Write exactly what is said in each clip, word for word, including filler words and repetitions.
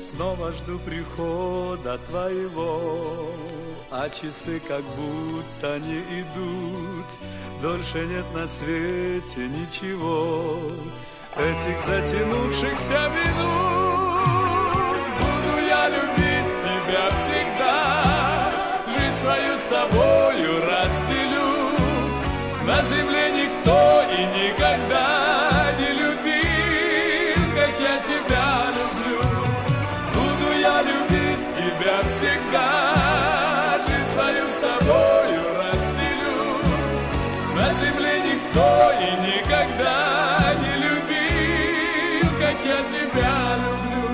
снова жду прихода твоего, а часы как будто не идут, дольше нет на свете ничего, этих затянувшихся минут. Буду я любить тебя всегда, жизнь свою с тобою разделю, на земле никто и никогда не любил, как я тебя люблю. Буду я любить тебя всегда, жизнь свою с тобою разделю, на земле никто и никогда не любил, как я тебя люблю.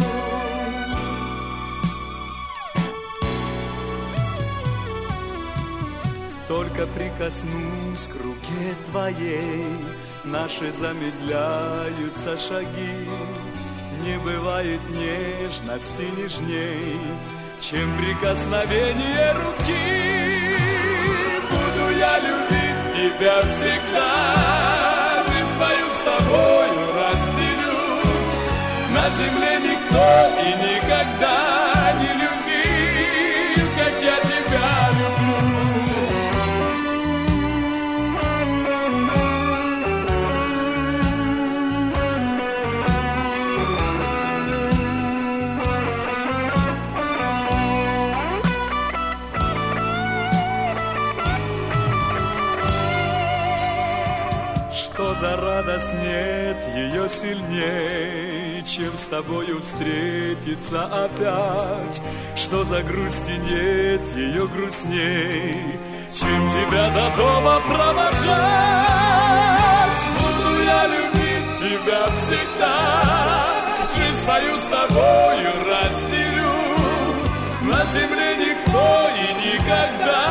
Только прикоснусь к руке твоей, наши замедляются шаги. Не бывает нежности нежней, чем прикосновение руки. Буду я любить тебя всегда, жизнь свою с тобою разделю, на земле никто и никогда не любил, как я тебя люблю. Что за радость, нет ее сильней, чем с тобою встретиться опять. Что за грусти, нет ее грустней, чем тебя до дома провожать. Буду я любить тебя всегда, жизнь свою с тобою разделю, на земле никто и никогда